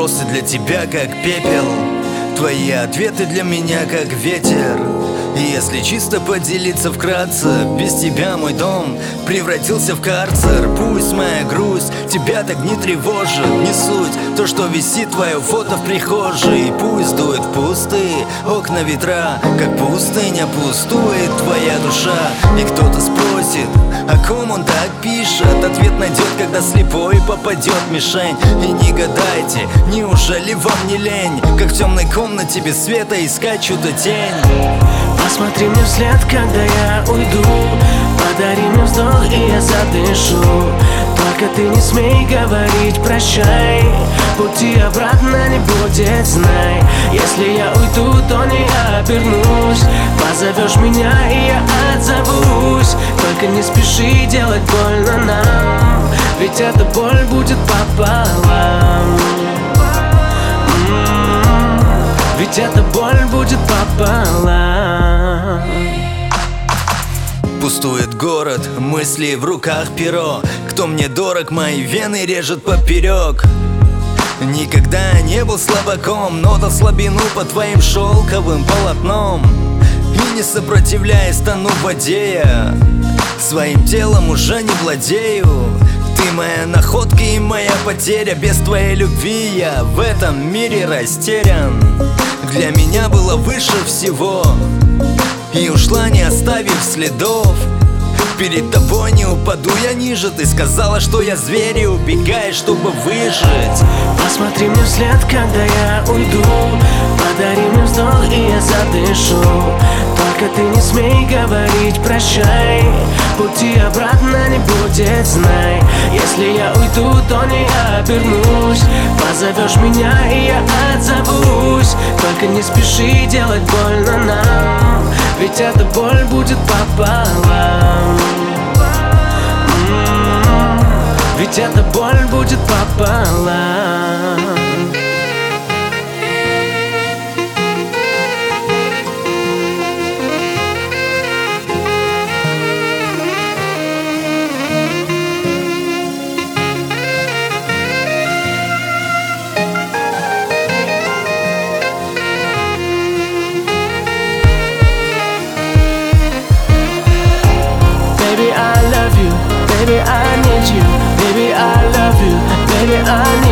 вопросы для тебя как пепел, твои ответы для меня как ветер. И если чисто поделиться вкратце, без тебя мой дом превратился в карцер. Пусть моя грусть тебя так не тревожит, не суть то, что висит твое фото в прихожей. Пусть дует в пустые окна ветра, как пустыня пустует твоя душа. И кто-то спросит, о ком он так пишет, ответ найдет, когда слепой попадет в мишень. И не гадайте, неужели вам не лень, как в темной комнате без света искать чью-то тень? Посмотри мне вслед, когда я уйду, подари мне вздох, и я задышу. Только ты не смей говорить прощай, пути обратно не будет, знай. Если я уйду, то не обернусь, позовешь меня, и я отзовусь. Только не спеши делать больно нам, ведь эта боль будет пополам. Ведь эта боль будет пополам. Пустует город, мысли в руках перо. Кто мне дорог, мои вены режет поперек. Никогда не был слабаком, но дал слабину под твоим шелковым полотном. И не сопротивляясь, тону в воде я, своим телом уже не владею. Ты моя находка и моя потеря, без твоей любви я в этом мире растерян. Для меня было выше всего, и ушла, не оставив следов. Перед тобой не упаду я ниже, ты сказала, что я зверь и убегаешь, чтобы выжить. Посмотри мне вслед, когда я уйду, подари мне вздох, и я задышу. Только ты не смей говорить прощай, пути обратно не будет, знай. Если я уйду, то не обернусь, позовешь меня, и я отзовусь. Только не спеши делать больно нам, ведь эта боль будет пополам. Ведь эта боль будет пополам. Baby, I love you. Baby, I need you. Baby, I love you. Baby, I need you.